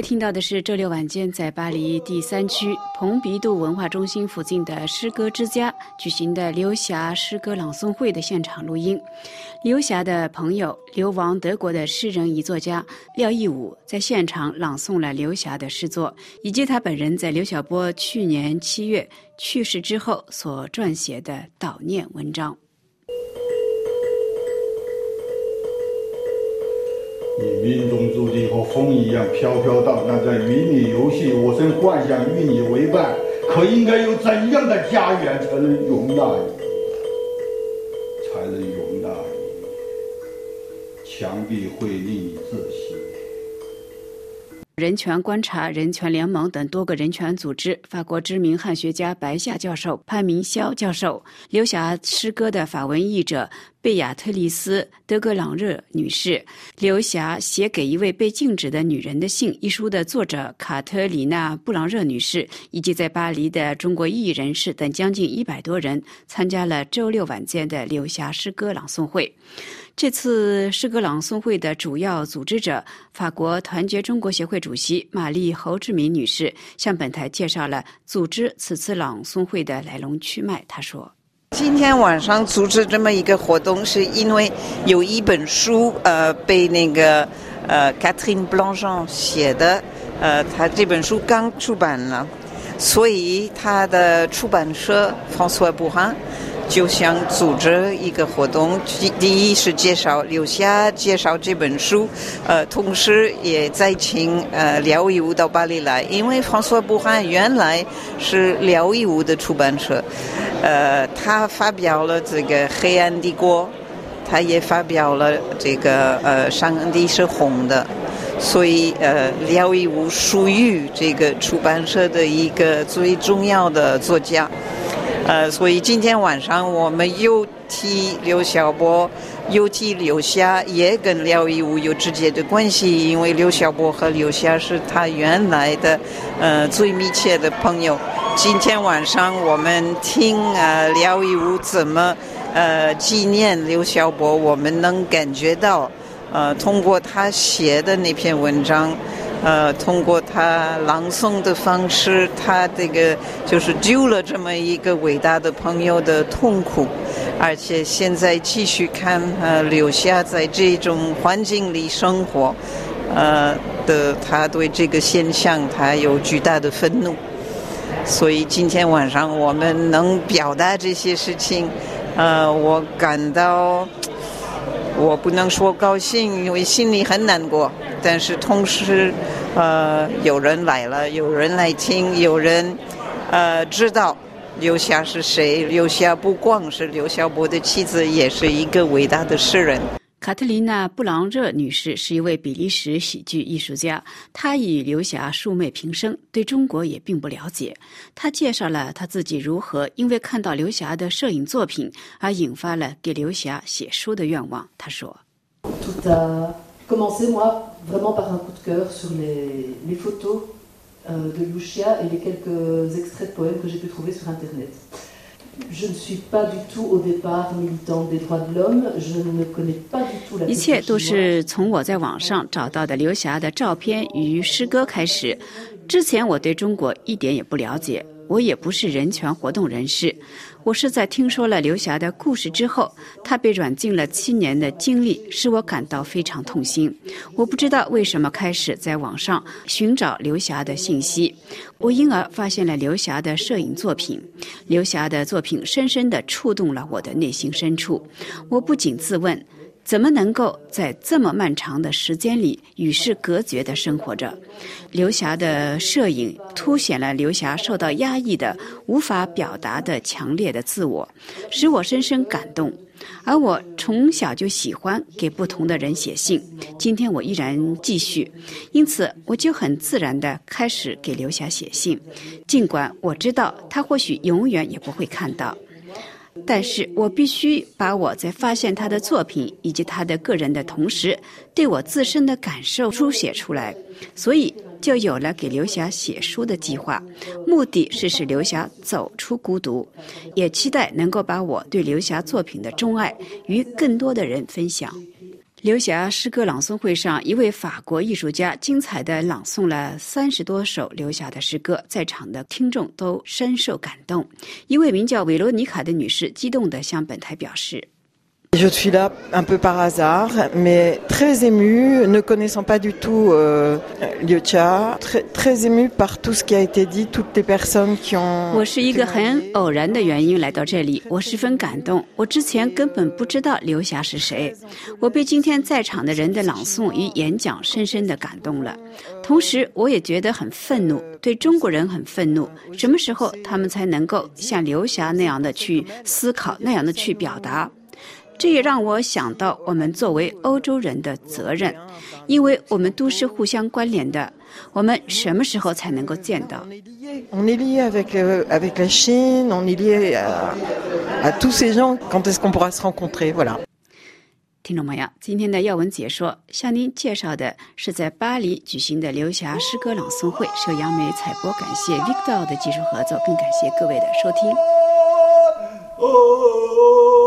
听到的是周六晚间在巴黎第3区蓬皮杜文化中心附近的诗歌之家举行的刘霞诗歌朗诵会的现场录音。刘霞的朋友流亡德国的诗人遗作家廖义武在现场朗诵了刘霞的诗作，以及他本人在刘晓波去年7月去世之后所撰写的悼念文章。 你命中注定和风一样飘飘荡荡，在云里游戏，我曾幻想与你为伴，可应该有怎样的家园才能容纳你？墙壁会令你窒息。 人权观察、人权联盟等多个人权组织，法国知名汉学家白夏教授、潘明霄教授，刘霞诗歌的法文译者贝亚特丽斯·德格朗热女士，刘霞写给一位被禁止的女人的信一书的作者卡特里娜·布朗热女士，以及在巴黎的中国异议人士等将近100多人参加了周六晚间的刘霞诗歌朗诵会。这次诗歌朗诵会的主要组织者法国团结中国协会主席玛丽侯志敏女士向本台介绍了组织此次朗诵会的来龙去脉。她说， 今天晚上组织这么一个活动是因为有一本书被那个Catherine Blanchon 写的他这本书刚出版了，所以他的出版社 François Bourin就想组织一个活动，第一是介绍刘霞，介绍这本书，同时也再请廖义武到巴黎来，因为François Bourin原来是廖义武的出版社，他发表了这个《黑暗帝国》，他也发表了这个上帝是红的，所以廖义武属于这个出版社的一个最重要的作家。所以今天晚上我们又提刘晓波，又提刘霞，也跟廖义武有直接的关系，因为刘晓波和刘霞是他原来的最密切的朋友。今天晚上我们听廖义武怎么纪念刘晓波，我们能感觉到通过他写的那篇文章，通过他朗诵的方式，他这个就是丢了这么一个伟大的朋友的痛苦，而且现在继续看刘霞在这种环境里生活他对这个现象他有巨大的愤怒，所以今天晚上我们能表达这些事情，我感到我不能说高兴，因为心里很难过，但是同时有人来了，有人来听，有人知道刘霞是谁。刘霞不光是刘晓波的妻子，也是一个伟大的诗人。 卡特琳娜·布朗热女士是一位比利时喜剧艺术家，她与刘霞素昧平生，对中国也并不了解。她介绍了她自己如何因为看到刘霞的摄影作品而引发了给刘霞写书的愿望。她说， Tout a commencé, moi, vraiment par un coup de cœur sur les photos de Lucia et les quelques extraits de poèmes que j'ai pu trouver sur Internet.Je ne suis pas du tout au départ militante des droits de l'homme, je ne connais pas du tout la 一切都是从我在网上找到的刘霞的照片与诗歌开始。之前我对中国一点也不了解，我也不是人权活动人士。我是在听说了刘霞的故事之后，她被软禁了7年的经历使我感到非常痛心。我不知道为什么开始在网上寻找刘霞的信息，我因而发现了刘霞的摄影作品。刘霞的作品深深地触动了我的内心深处。我不仅自问，怎么能够在这么漫长的时间里与世隔绝地生活着？刘霞的摄影凸显了刘霞受到压抑的、无法表达的强烈的自我，使我深深感动。而我从小就喜欢给不同的人写信，今天我依然继续，因此我就很自然地开始给刘霞写信，尽管我知道她或许永远也不会看到。但是我必须把我在发现他的作品以及他的个人的同时，对我自身的感受书写出来，所以就有了给刘霞写书的计划，目的是使刘霞走出孤独，也期待能够把我对刘霞作品的钟爱与更多的人分享。 刘霞诗歌朗诵会上，一位法国艺术家精彩地朗诵了30多首刘霞的诗歌，在场的听众都深受感动。一位名叫维罗妮卡的女士激动地向本台表示。 Je suis là un peu par hasard, mais très émue, ne connaissant pas du tout Liucha, très émue par tout ce qui a été dit, toutes les personnes qui ont... 我是一个很偶然的原因来到这里，我十分感动。我之前根本不知道刘霞是谁，我被今天在场的人的朗诵与演讲深深地感动了。同时，我也觉得很愤怒，对中国人很愤怒。什么时候他们才能够像刘霞那样的去思考，那样的去表达？这也让我想到我们作为欧洲人的责任，因为我们都是互相关联的。我们什么时候才能够见到？ On est lié avec la Chine, on est lié à tous ces gens. Quand est-ce qu'on pourra se rencontrer? Voilà. 听众朋友，今天的要闻解说向您介绍的是在巴黎举行的刘霞诗歌朗诵会，受央美采播，感谢 Victor 的技术合作，更感谢各位的收听。